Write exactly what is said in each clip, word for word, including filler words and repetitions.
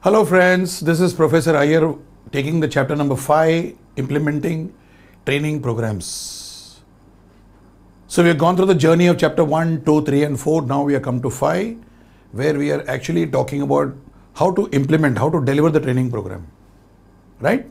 Hello friends, this is Professor Iyer taking the chapter number five, implementing training programs. So we have gone through the journey of chapter one, two, three and four. Now we have come to five, where we are actually talking about how to implement, how to deliver the training program, right?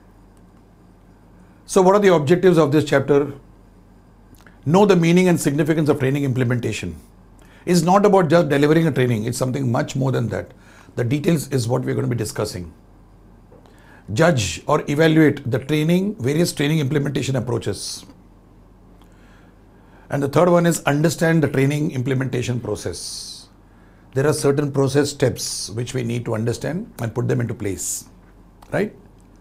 So what are the objectives of this chapter? Know the meaning and significance of training implementation. It's not about just delivering a training, it's something much more than that. The details is what we're going to be discussing. Judge or evaluate the training, various training implementation approaches. And the third one is understand the training implementation process. There are certain process steps which we need to understand and put them into place, right?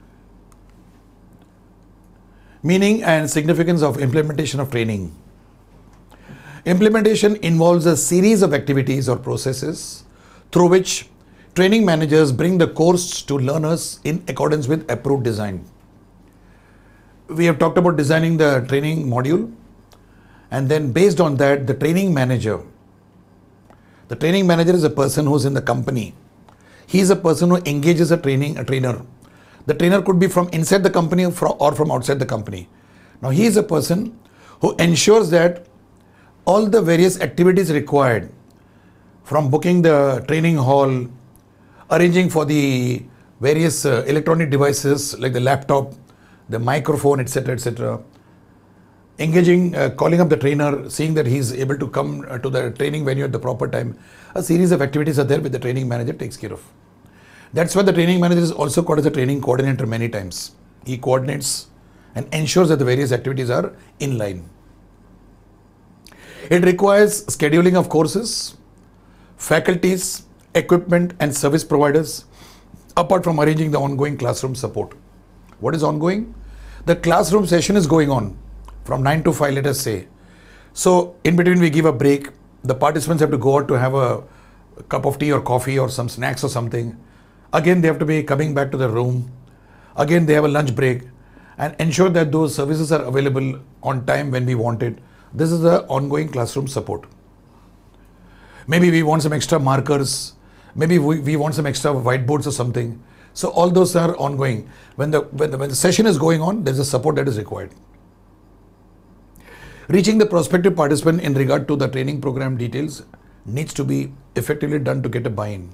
Meaning and significance of implementation of training. Implementation involves a series of activities or processes through which training managers bring the course to learners in accordance with approved design. We have talked about designing the training module, and then based on that, the training manager. The training manager is a person who's in the company. He is a person who engages a training, a trainer. The trainer could be from inside the company or from outside the company. Now he is a person who ensures that all the various activities required, from booking the training hall, arranging for the various uh, electronic devices like the laptop, the microphone, et cetera, et cetera. Engaging, uh, calling up the trainer, seeing that he's able to come uh, to the training venue at the proper time. A series of activities are there which the training manager takes care of. That's why the training manager is also called as a training coordinator many times. He coordinates and ensures that the various activities are in line. It requires scheduling of courses, faculties, equipment and service providers, apart from arranging the ongoing classroom support. What is ongoing? The classroom session is going on from nine to five, let us say. So in between we give a break. The participants have to go out to have a, a cup of tea or coffee or some snacks or something. Again, they have to be coming back to the room. Again, they have a lunch break, and ensure that those services are available on time when we want it. This is the ongoing classroom support. Maybe we want some extra markers. Maybe we, we want some extra whiteboards or something. So all those are ongoing. When the, when the, when the session is going on, there's a support that is required. Reaching the prospective participant in regard to the training program details needs to be effectively done to get a buy-in.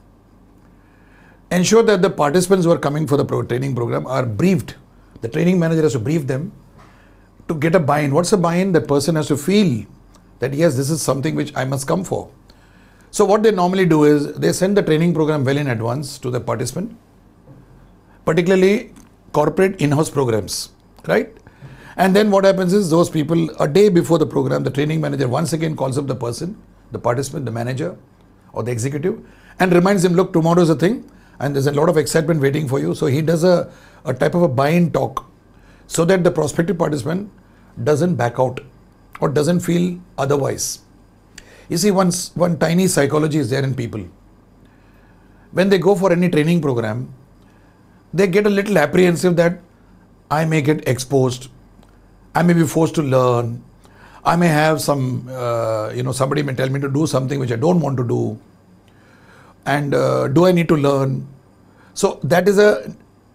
Ensure that the participants who are coming for the pro training program are briefed. The training manager has to brief them to get a buy-in. What's a buy-in? That person has to feel that yes, this is something which I must come for. So what they normally do is they send the training program well in advance to the participant, particularly corporate in-house programs, right? And then what happens is those people, a day before the program, the training manager once again calls up the person, the participant, the manager or the executive, and reminds him, look, tomorrow is a thing and there's a lot of excitement waiting for you. So he does a, a type of a buy-in talk so that the prospective participant doesn't back out or doesn't feel otherwise. You see, once one tiny psychology is there in people. When they go for any training program, they get a little apprehensive that I may get exposed, I may be forced to learn, I may have some, uh, you know, somebody may tell me to do something which I don't want to do, and uh, do I need to learn? So that is a,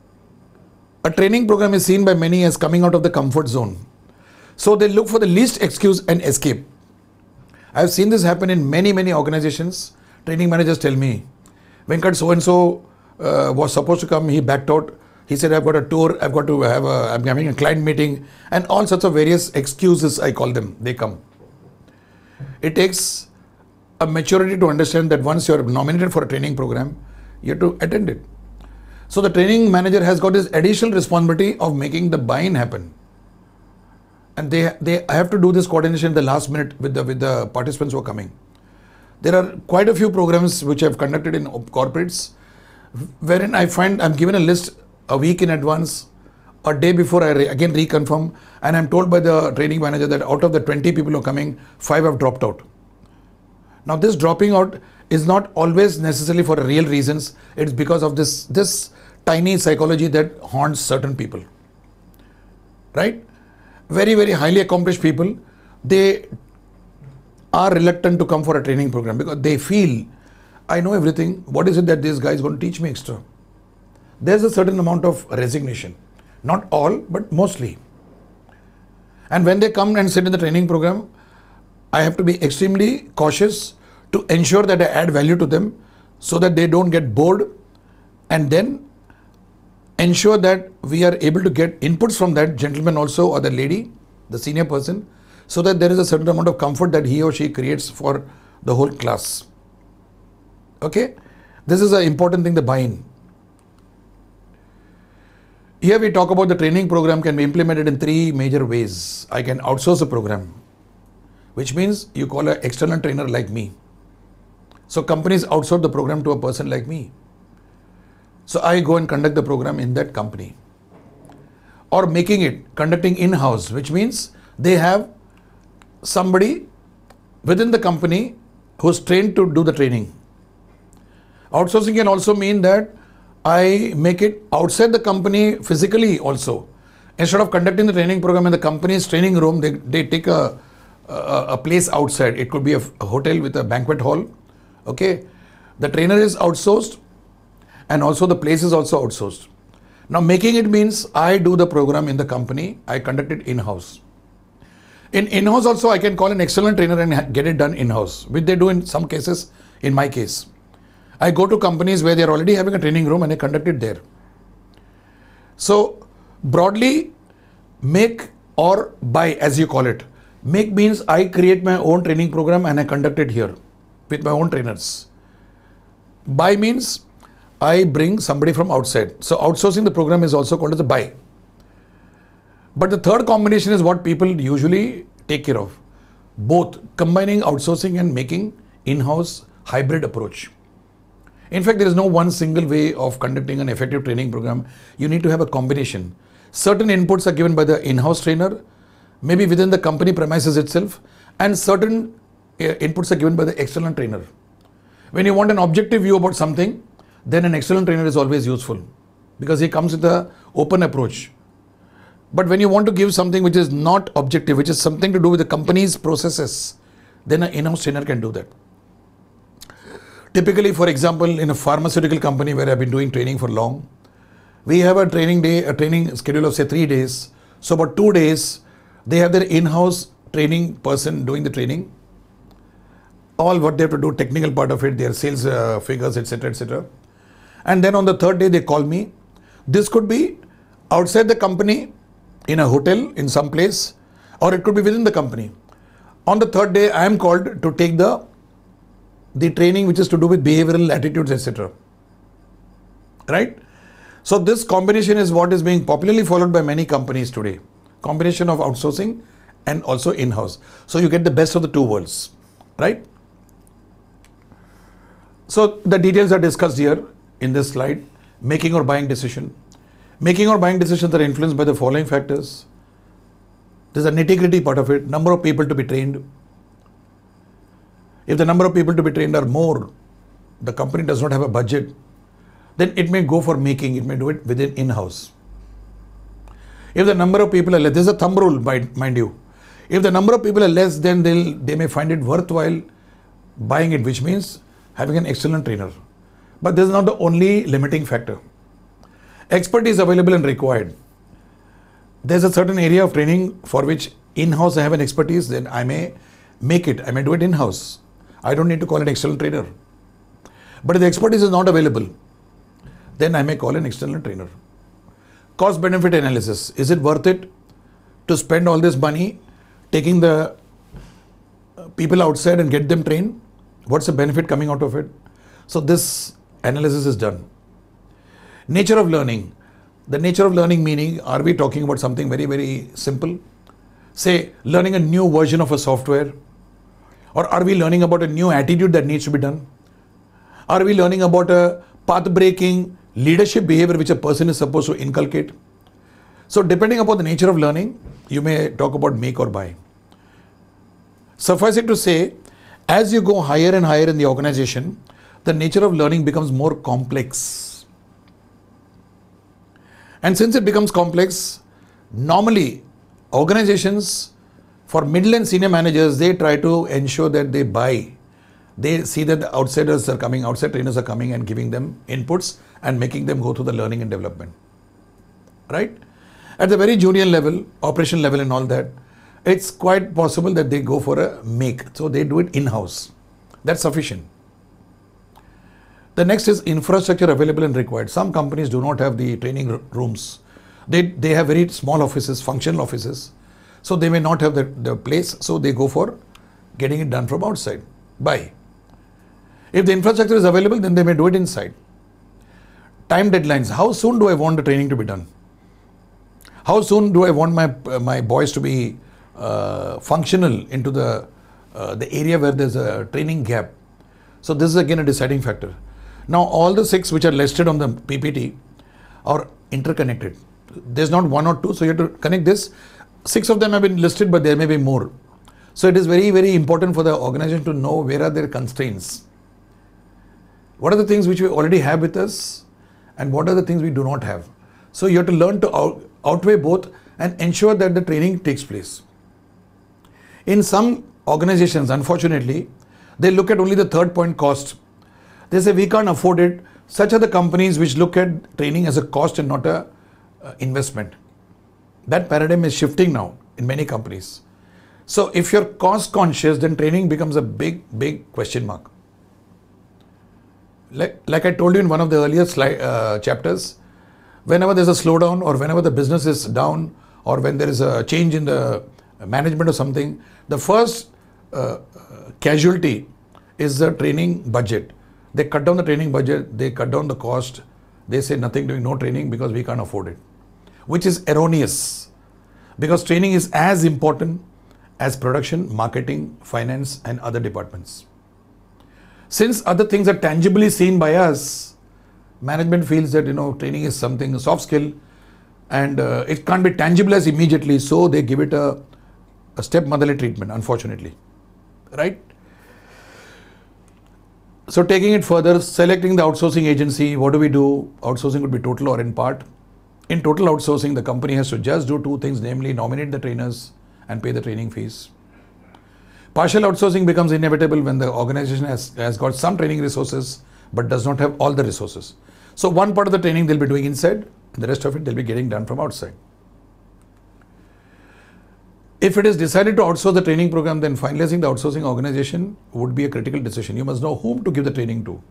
a training program is seen by many as coming out of the comfort zone. So they look for the least excuse and escape. I've seen this happen in many, many organizations. Training managers tell me, Venkat so-and-so uh, was supposed to come, he backed out. He said, I've got a tour, I've got to have a, I'm having a client meeting, and all sorts of various excuses, I call them, they come. It takes a maturity to understand that once you're nominated for a training program, you have to attend it. So the training manager has got this additional responsibility of making the buy-in happen. And they, they have to do this coordination in the last minute with the, with the participants who are coming. There are quite a few programs which I've conducted in corporates, wherein I find I'm given a list a week in advance, a day before I re again reconfirm, and I'm told by the training manager that out of the twenty people who are coming, five have dropped out. Now this dropping out is not always necessarily for real reasons. It's because of this, this tiny psychology that haunts certain people, right? Very, very highly accomplished people, they are reluctant to come for a training program because they feel, I know everything. What is it that this guy is going to teach me extra? there's a certain amount of resignation. Not all, but mostly. And when they come and sit in the training program, I have to be extremely cautious to ensure that I add value to them so that they don't get bored, and then ensure that we are able to get inputs from that gentleman also, or the lady, the senior person, so that there is a certain amount of comfort that he or she creates for the whole class. Okay? This is an important thing, the buy-in. Here we talk about the training program can be implemented in three major ways. I can outsource a program, which means you call an external trainer like me. So companies outsource the program to a person like me. So I go and conduct the program in that company. Or making it, conducting in-house, which means they have somebody within the company who's trained to do the training. Outsourcing can also mean that I make it outside the company physically also. Instead of conducting the training program in the company's training room, they, they take a, a, a place outside. It could be a, a hotel with a banquet hall. Okay. The trainer is outsourced and also the place is also outsourced. Now making it means I do the program in the company. I conduct it in-house. In in-house also I can call an external trainer and get it done in-house, which they do in some cases. In my case, I go to companies where they are already having a training room and I conduct it there. So broadly, make or buy, as you call it. Make means I create my own training program and I conduct it here with my own trainers. Buy means I bring somebody from outside. So outsourcing the program is also called as a buy. But the third combination is what people usually take care of. Both combining outsourcing and making in-house hybrid approach. In fact, there is no one single way of conducting an effective training program. You need to have a combination. Certain inputs are given by the in-house trainer, maybe within the company premises itself, and certain uh, inputs are given by the external trainer. When you want an objective view about something, then an external trainer is always useful because he comes with an open approach. But when you want to give something which is not objective, which is something to do with the company's processes, then an in-house trainer can do that. Typically, for example, in a pharmaceutical company where I've been doing training for long, we have a training day, a training schedule of say three days. So about two days, they have their in-house training person doing the training. All what they have to do, technical part of it, their sales uh, figures, et cetera, et cetera. And then on the third day, they call me. This could be outside the company, in a hotel, in some place, or it could be within the company. On the third day, I am called to take the the training which is to do with behavioral attitudes, et cetera. Right? So this combination is what is being popularly followed by many companies today. Combination of outsourcing and also in-house. So you get the best of the two worlds. Right? So the details are discussed here in this slide. Making or buying decision. Making or buying decisions are influenced by the following factors. There's a nitty-gritty part of it. Number of people to be trained. If the number of people to be trained are more, the company does not have a budget, then it may go for making, it may do it within in-house. If the number of people are less, this is a thumb rule, mind you. If the number of people are less, then they'll, they may find it worthwhile buying it, which means having an excellent trainer. But this is not the only limiting factor. Expertise available and required. There's a certain area of training for which in-house I have an expertise, then I may make it, I may do it in-house. I don't need to call an external trainer. But if the expertise is not available, then I may call an external trainer. Cost benefit analysis. Is it worth it to spend all this money taking the people outside and get them trained? What's the benefit coming out of it? So this analysis is done. Nature of learning. The nature of learning meaning, are we talking about something very, very simple? Say, learning a new version of a software. Or are we learning about a new attitude that needs to be done? Are we learning about a path-breaking leadership behavior which a person is supposed to inculcate? So depending upon the nature of learning, you may talk about make or buy. Suffice it to say, as you go higher and higher in the organization, the nature of learning becomes more complex. And since it becomes complex, normally organizations, for middle and senior managers, they try to ensure that they buy They see that the outsiders are coming, outside trainers are coming and giving them inputs and making them go through the learning and development. Right? At the very junior level, operation level and all that, it's quite possible that they go for a make. So they do it in-house. That's sufficient. The next is infrastructure available and required. Some companies do not have the training rooms. They, they have very small offices, functional offices. So they may not have the, the place. So they go for getting it done from outside. Buy. If the infrastructure is available, then they may do it inside. Time deadlines. How soon do I want the training to be done? How soon do I want my, uh, my boys to be uh, functional into the, uh, the area where there's a training gap? So this is again a deciding factor. Now all the six which are listed on the P P T are interconnected. There's not one or two, so you have to connect this. Six of them have been listed, but there may be more. So it is very, very important for the organization to know where are their constraints. What are the things which we already have with us and what are the things we do not have. So you have to learn to out, outweigh both and ensure that the training takes place. In some organizations, unfortunately, they look at only the third point, cost. They say we can't afford it. Such are the companies which look at training as a cost and not a uh, investment. That paradigm is shifting now in many companies. So if you're cost conscious, then training becomes a big, big question mark. Like, like I told you in one of the earlier slide, uh, chapters, whenever there's a slowdown or whenever the business is down or when there is a change in the management or something, the first uh, casualty is the training budget. They cut down the training budget, they cut down the cost, they say nothing doing, no training because we can't afford it, which is erroneous because training is as important as production, marketing, finance and other departments. Since other things are tangibly seen by us, management feels that, you know, training is something, a soft skill and uh, it can't be tangible as immediately, so they give it a, a stepmotherly treatment, unfortunately, right? So taking it further, selecting the outsourcing agency, what do we do? Outsourcing would be total or in part. In total outsourcing, the company has to just do two things, namely nominate the trainers and pay the training fees. Partial outsourcing becomes inevitable when the organization has, has got some training resources but does not have all the resources. So one part of the training they'll be doing inside, the rest of it they'll be getting done from outside. If it is decided to outsource the training program, then finalizing the outsourcing organization would be a critical decision. You must know whom to give the training to.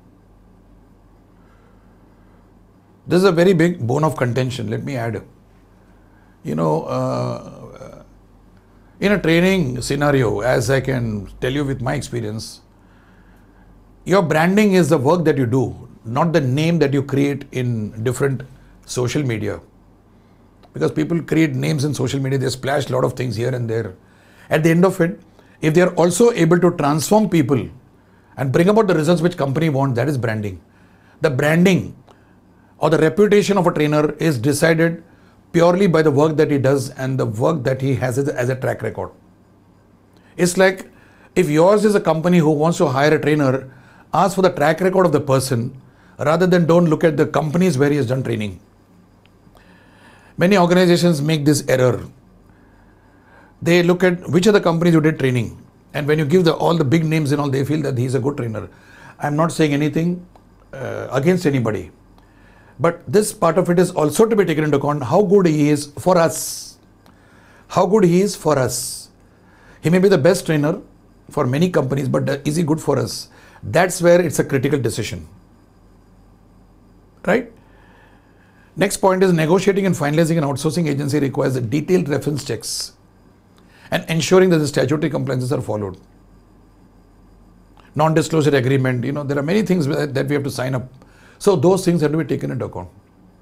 This is a very big bone of contention. Let me add. You know, uh, in a training scenario, as I can tell you with my experience, your branding is the work that you do, not the name that you create in different social media. Because people create names in social media, they splash a lot of things here and there. At the end of it, if they are also able to transform people and bring about the results which company wants, that is branding. The branding or the reputation of a trainer is decided purely by the work that he does and the work that he has as a, as a track record. It's like if yours is a company who wants to hire a trainer, ask for the track record of the person rather than don't look at the companies where he has done training. Many organizations make this error. They look at which are the companies who did training. And when you give the, all the big names and all, they feel that he's a good trainer. I'm not saying anything uh, against anybody. But this part of it is also to be taken into account, how good he is for us. How good he is for us. He may be the best trainer for many companies, but is he good for us? That's where it's a critical decision. Right? Next point is negotiating and finalizing an outsourcing agency requires a detailed reference checks and ensuring that the statutory compliances are followed. Non-disclosure agreement, you know, there are many things that we have to sign up. So those things have to be taken into account.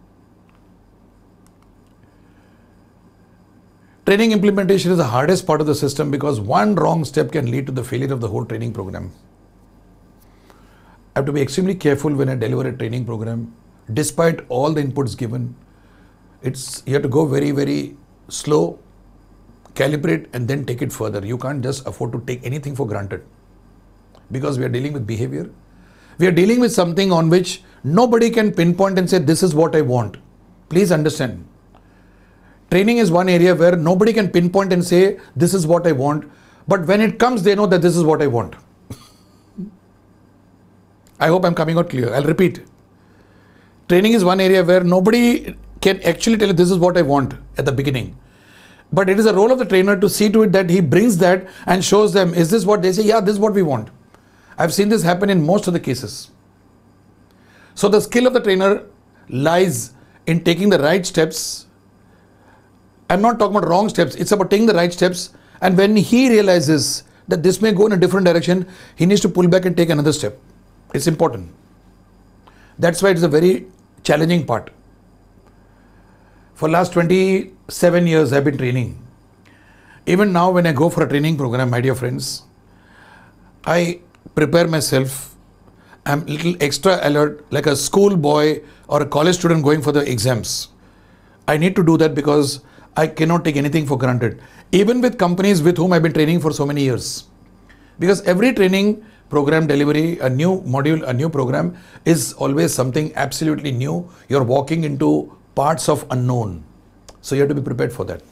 Training implementation is the hardest part of the system because one wrong step can lead to the failure of the whole training program. I have to be extremely careful when I deliver a training program. Despite all the inputs given, it's you have to go very, very slow, calibrate and then take it further. You can't just afford to take anything for granted because we are dealing with behavior. We are dealing with something on which nobody can pinpoint and say, this is what I want. Please understand. Training is one area where nobody can pinpoint and say, this is what I want. But when it comes, they know that this is what I want. I hope I'm coming out clear. I'll repeat. Training is one area where nobody can actually tell you this is what I want at the beginning. But it is a role of the trainer to see to it that he brings that and shows them, is this what they say? Yeah, this is what we want. I've seen this happen in most of the cases. So the skill of the trainer lies in taking the right steps. I'm not talking about wrong steps. It's about taking the right steps. And when he realizes that this may go in a different direction, he needs to pull back and take another step. It's important. That's why it's a very challenging part. For last twenty-seven years, I've been training. Even now, when I go for a training program, my dear friends, I prepare myself. I'm a little extra alert, like a school boy or a college student going for the exams. I need to do that because I cannot take anything for granted. Even with companies with whom I've been training for so many years. Because every training program delivery, a new module, a new program is always something absolutely new. You're walking into parts of unknown. So you have to be prepared for that.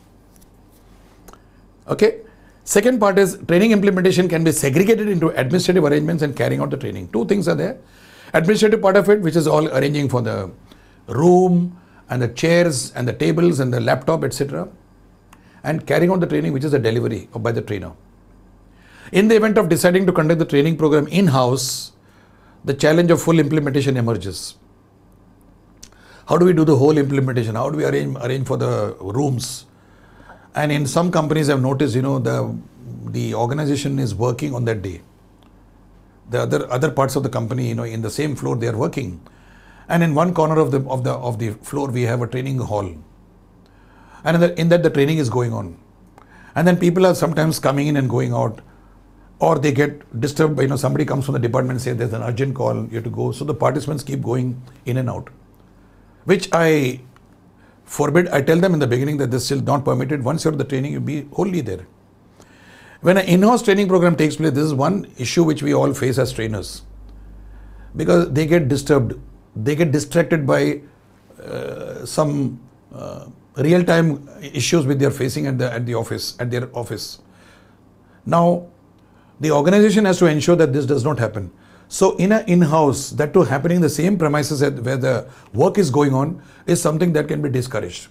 Okay. Second part is training implementation can be segregated into administrative arrangements and carrying out the training. Two things are there. Administrative part of it, which is all arranging for the room and the chairs and the tables and the laptop, et cetera. And carrying out the training, which is the delivery by the trainer. In the event of deciding to conduct the training program in-house, the challenge of full implementation emerges. How do we do the whole implementation? How do we arrange, arrange for the rooms? And in some companies I've noticed, you know, the, the organization is working on that day. The other, other parts of the company, you know, in the same floor they are working. And in one corner of the, of the, of the floor we have a training hall. And in, the, in that the training is going on. And then people are sometimes coming in and going out. Or they get disturbed by, you know, somebody comes from the department and says there's an urgent call, you have to go. So the participants keep going in and out. Which I forbid. I tell them in the beginning that this is not permitted. Once you're at the training, you'll be wholly there. When an in-house training program takes place, this is one issue which we all face as trainers. Because they get disturbed. They get distracted by uh, some uh, real-time issues which they are facing at the, at the office, at their office. Now, the organization has to ensure that this does not happen. So in an in-house, that too happening in the same premises where the work is going on is something that can be discouraged.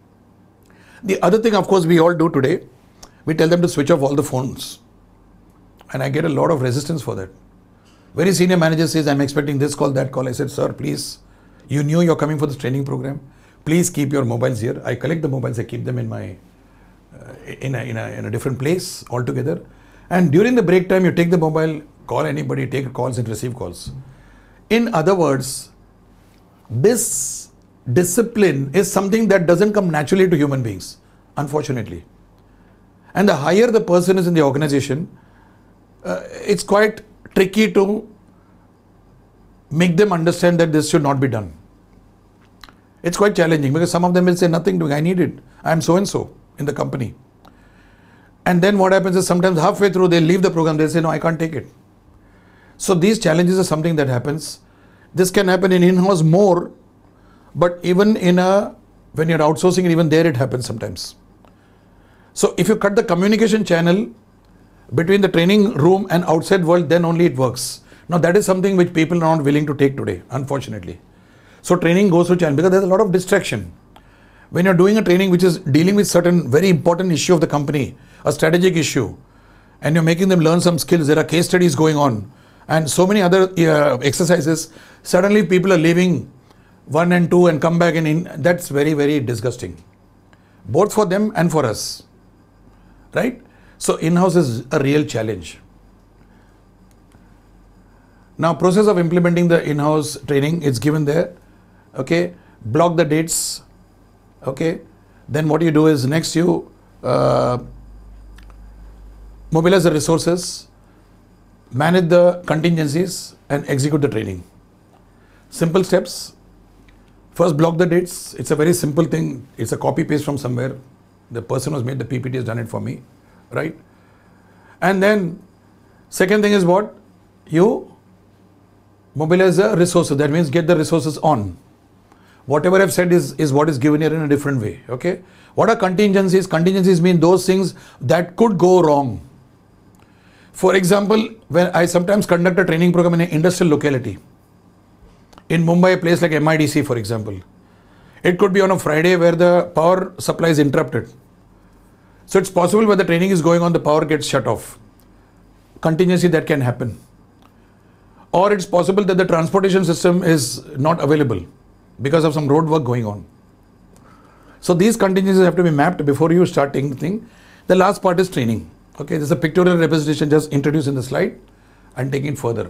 The other thing, of course, we all do today, we tell them to switch off all the phones. And I get a lot of resistance for that. Very senior manager says, I'm expecting this call, that call. I said, sir, please, you knew you're coming for this training program. Please keep your mobiles here. I collect the mobiles, I keep them in my, uh, in, a, in, a, in a different place altogether. And during the break time, you take the mobile, call anybody, take calls and receive calls. In other words, this discipline is something that doesn't come naturally to human beings, unfortunately. And the higher the person is in the organization, uh, it's quite tricky to make them understand that this should not be done. It's quite challenging because some of them will say nothing doing, I need it. I'm so-and-so in the company. And then what happens is sometimes halfway through they leave the program, they say, no, I can't take it. So these challenges are something that happens. This can happen in in-house more, but even in a, when you're outsourcing, even there it happens sometimes. So if you cut the communication channel between the training room and outside world, then only it works. Now that is something which people are not willing to take today, unfortunately. So training goes through channel because there's a lot of distraction. When you're doing a training which is dealing with certain very important issue of the company, a strategic issue, and you're making them learn some skills, there are case studies going on, and so many other uh, exercises, suddenly people are leaving one and two and come back and in, that's very, very disgusting. Both for them and for us, right? So in-house is a real challenge. Now process of implementing the in-house training is given there, okay? Block the dates, okay? Then what you do is next you uh, mobilize the resources, manage the contingencies and execute the training. Simple steps. First, block the dates. It's a very simple thing. It's a copy paste from somewhere. The person who's made the P P T has done it for me, right? And then second thing is what? You mobilize the resources. That means get the resources on. Whatever I've said is, is what is given here in a different way, okay? What are contingencies? Contingencies mean those things that could go wrong. For example, when I sometimes conduct a training program in an industrial locality, in Mumbai, a place like M I D C, for example, it could be on a Friday where the power supply is interrupted. So it's possible when the training is going on, the power gets shut off. Contingency that can happen. Or it's possible that the transportation system is not available because of some road work going on. So these contingencies have to be mapped before you start taking the thing. The last part is training. Okay, there's a pictorial representation just introduced in the slide and taking it further.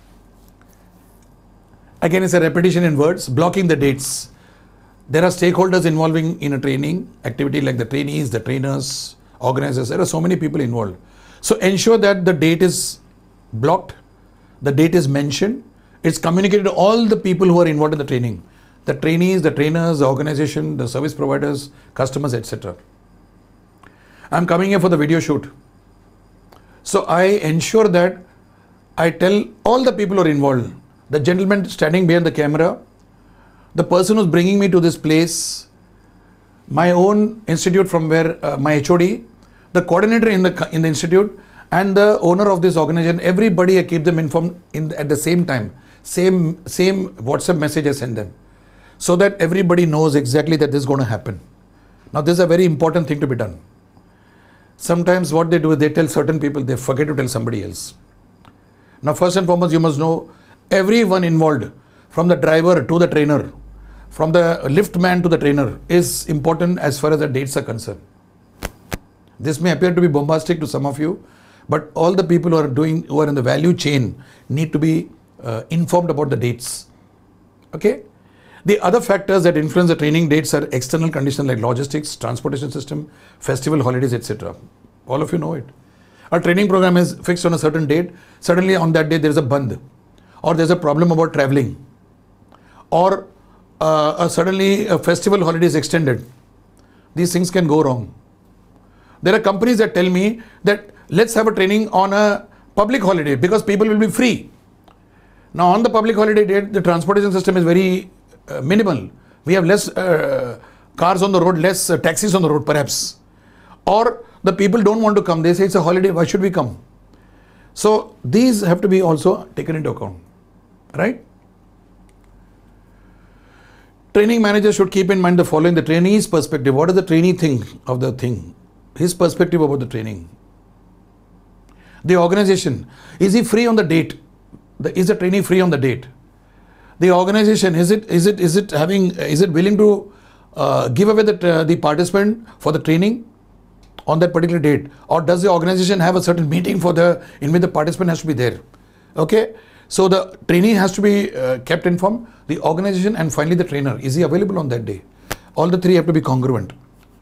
Again, it's a repetition in words, blocking the dates. There are stakeholders involving in a training activity like the trainees, the trainers, organizers. There are so many people involved. So ensure that the date is blocked, the date is mentioned, it's communicated to all the people who are involved in the training. The trainees, the trainers, the organization, the service providers, customers, et cetera. I'm coming here for the video shoot. So I ensure that I tell all the people who are involved, the gentleman standing behind the camera, the person who's bringing me to this place, my own institute from where uh, my H O D, the coordinator in the in the institute, and the owner of this organization, everybody I keep them informed in at the same time, same same WhatsApp message I send them, so that everybody knows exactly that this is going to happen. Now this is a very important thing to be done. Sometimes what they do is they tell certain people, they forget to tell somebody else. Now first and foremost, you must know everyone involved, from the driver to the trainer, from the lift man to the trainer, is important as far as the dates are concerned. This may appear to be bombastic to some of you, but all the people who are doing, who are in the value chain need to be uh, informed about the dates. Okay? The other factors that influence the training dates are external conditions like logistics, transportation system, festival, holidays, et cetera. All of you know it. A training program is fixed on a certain date. Suddenly on that day there is a bandh, or there is a problem about traveling, or uh, uh, suddenly a festival holiday is extended. These things can go wrong. There are companies that tell me that let's have a training on a public holiday because people will be free. Now on the public holiday date, the transportation system is very uh, minimal. We have less uh, cars on the road, less uh, taxis on the road perhaps. Or the people don't want to come. They say it's a holiday, why should we come? So these have to be also taken into account, right? Training manager should keep in mind the following: the trainee's perspective. What does the trainee think of the thing? His perspective about the training. The organization, is he free on the date? The, is the trainee free on the date? The organization, is it is it is it having is it willing to uh, give away the uh, the participant for the training on that particular date, or does the organization have a certain meeting for the in which the participant has to be there? Okay, so the trainee has to be uh, kept informed, the organization, and finally the trainer, is he available on that day? All the three have to be congruent.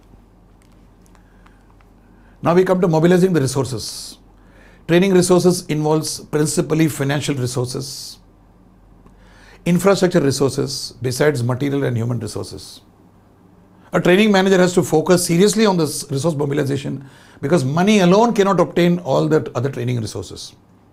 Now we come to mobilizing the resources. Training resources involves principally financial resources, infrastructure resources, besides material and human resources. A training manager has to focus seriously on this resource mobilization because money alone cannot obtain all that other training resources.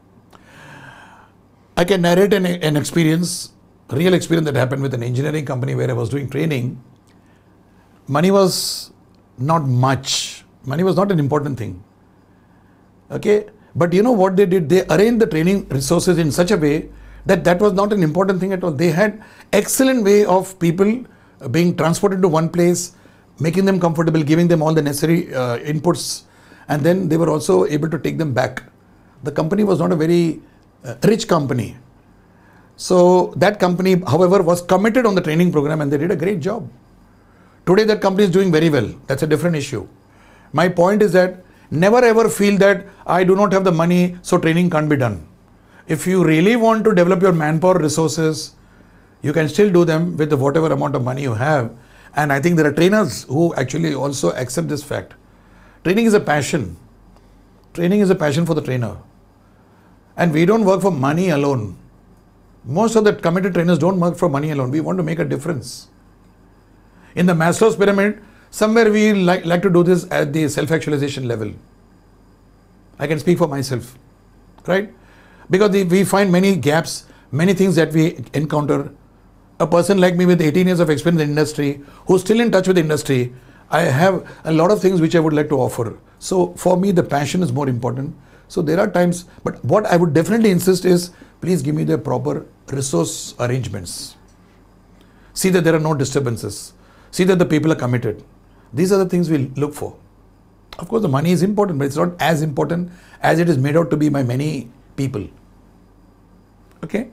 I can narrate an, an experience, real experience that happened with an engineering company where I was doing training. Money was not much. Money was not an important thing. Okay. But you know what they did? They arranged the training resources in such a way that that was not an important thing at all. They had excellent way of people being transported to one place, making them comfortable, giving them all the necessary uh, inputs, and then they were also able to take them back. The company was not a very uh, rich company. So that company, however, was committed on the training program and they did a great job. Today that company is doing very well. That's a different issue. My point is that never ever feel that I do not have the money, so training can't be done. If you really want to develop your manpower resources, you can still do them with the whatever amount of money you have. And I think there are trainers who actually also accept this fact. Training is a passion. Training is a passion for the trainer. And we don't work for money alone. Most of the committed trainers don't work for money alone. We want to make a difference. In the Maslow's pyramid, somewhere we like, like to do this at the self-actualization level. I can speak for myself, right? Because the, we find many gaps, many things that we encounter. A person like me with eighteen years of experience in the industry, who's still in touch with the industry, I have a lot of things which I would like to offer. So for me, the passion is more important. So there are times, but what I would definitely insist is, please give me the proper resource arrangements. See that there are no disturbances. See that the people are committed. These are the things we look for. Of course, the money is important, but it's not as important as it is made out to be by many people. Okay?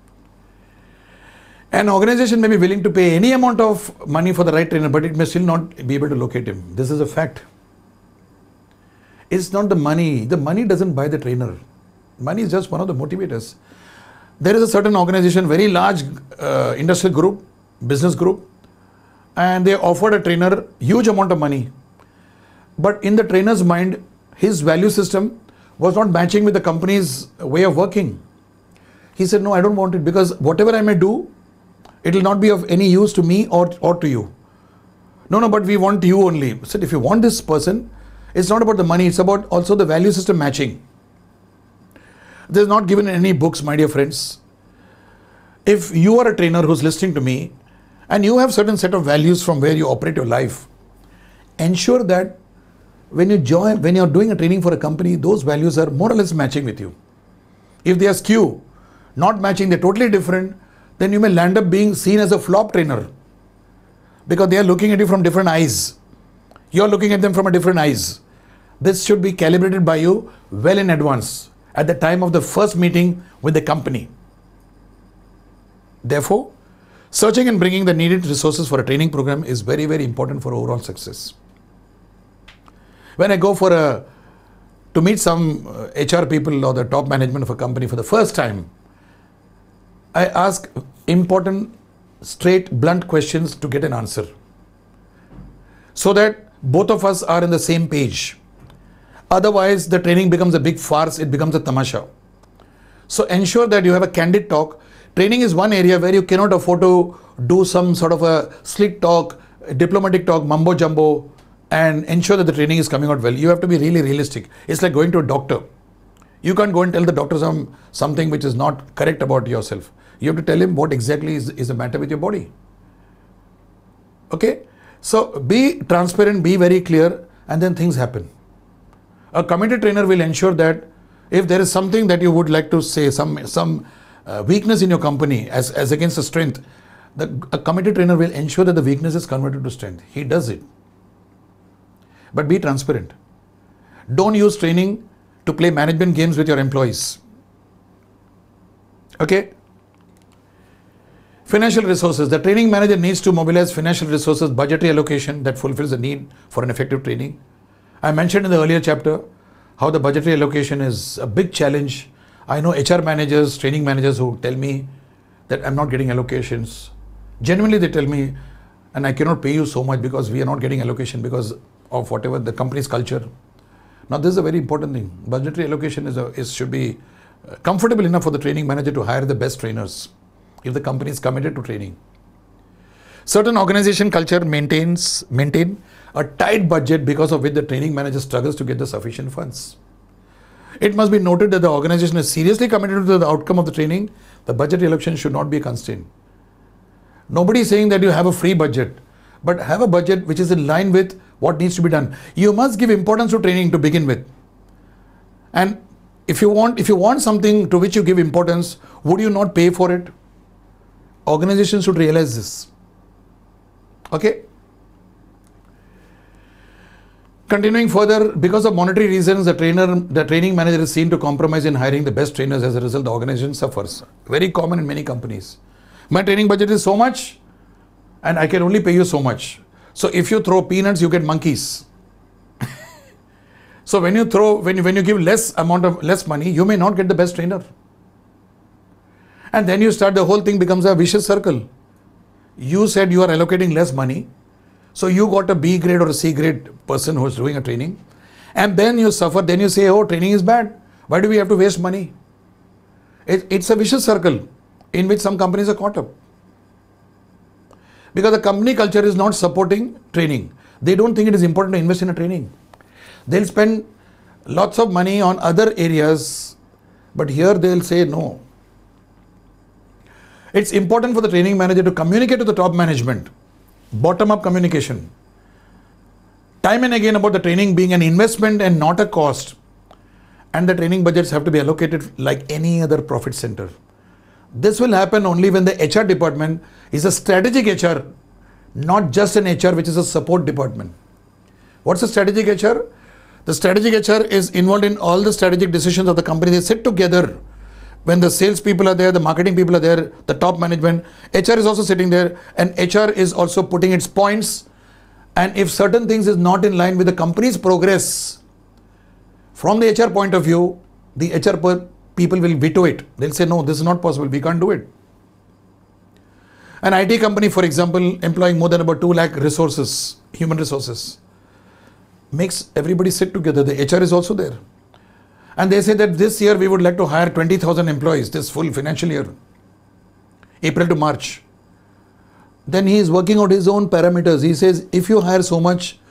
An organization may be willing to pay any amount of money for the right trainer, but it may still not be able to locate him. This is a fact. It's not the money. The money doesn't buy the trainer. Money is just one of the motivators. There is a certain organization, very large uh, industrial group, business group, and they offered a trainer huge amount of money. But in the trainer's mind, his value system was not matching with the company's way of working. He said, no, I don't want it, because whatever I may do, it will not be of any use to me or, or to you. No, no, but we want you only. I said, if you want this person, it's not about the money, it's about also the value system matching. This is not given in any books, my dear friends. If you are a trainer who's listening to me and you have certain set of values from where you operate your life, ensure that when you join, when you're doing a training for a company, those values are more or less matching with you. If they are skew, not matching, they're totally different, then you may land up being seen as a flop trainer, because they are looking at you from different eyes. You're looking at them from a different eyes. This should be calibrated by you well in advance, at the time of the first meeting with the company. Therefore, searching and bringing the needed resources for a training program is very, very important for overall success. When I go for a, to meet some uh, H R people or the top management of a company for the first time, I ask important, straight, blunt questions to get an answer, so that both of us are in the same page. Otherwise, the training becomes a big farce, it becomes a tamasha. So ensure that you have a candid talk. Training is one area where you cannot afford to do some sort of a slick talk, diplomatic talk, mumbo jumbo, and ensure that the training is coming out well. You have to be really realistic. It's like going to a doctor. You can't go and tell the doctor some, something which is not correct about yourself. You have to tell him what exactly is, is the matter with your body. Okay? So be transparent, be very clear, and then things happen. A committed trainer will ensure that if there is something that you would like to say, some, some uh, weakness in your company as, as against a strength, the, a committed trainer will ensure that the weakness is converted to strength. He does it. But be transparent. Don't use training to play management games with your employees. Okay? Financial resources. The training manager needs to mobilize financial resources, budgetary allocation that fulfills the need for an effective training. I mentioned in the earlier chapter how the budgetary allocation is a big challenge. I know H R managers, training managers who tell me that I'm not getting allocations. Genuinely they tell me, and I cannot pay you so much because we are not getting allocation because of whatever the company's culture. Now this is a very important thing. Budgetary allocation is, a, is should be comfortable enough for the training manager to hire the best trainers if the company is committed to training. Certain organization culture maintains maintain a tight budget because of which the training manager struggles to get the sufficient funds. It must be noted that the organization is seriously committed to the outcome of the training. The budget allocation should not be a constraint. Nobody is saying that you have a free budget, but have a budget which is in line with what needs to be done. You must give importance to training to begin with. And if you want, if you want something to which you give importance, would you not pay for it? Organizations should realize this. Okay? Continuing further, because of monetary reasons, the trainer, the training manager is seen to compromise in hiring the best trainers. As a result, the organization suffers. Very common in many companies. My training budget is so much and I can only pay you so much. So if you throw peanuts, you get monkeys. So when you throw, when you, when you give less amount of less money, you may not get the best trainer. And then you start, the whole thing becomes a vicious circle. You said you are allocating less money. So you got a B grade or a C grade person who is doing a training. And then you suffer, then you say, oh, training is bad. Why do we have to waste money? It, it's a vicious circle in which some companies are caught up. Because the company culture is not supporting training. They don't think it is important to invest in a training. They'll spend lots of money on other areas, but here they'll say no. It's important for the training manager to communicate to the top management, bottom-up communication, time and again about the training being an investment and not a cost, and the training budgets have to be allocated like any other profit center. This will happen only when the H R department is a strategic H R, not just an H R which is a support department. What's a strategic H R? The strategic H R is involved in all the strategic decisions of the company. They sit together. When the sales people are there, the marketing people are there, the top management, H R is also sitting there, and H R is also putting its points. And if certain things is not in line with the company's progress, from the H R point of view, the H R people will veto it. They'll say, no, this is not possible. We can't do it. An I T company, for example, employing more than about two lakh resources, human resources, makes everybody sit together. The H R is also there. And they say that this year we would like to hire twenty thousand employees, this full financial year, April to March. Then he is working out his own parameters. He says, if you hire so much,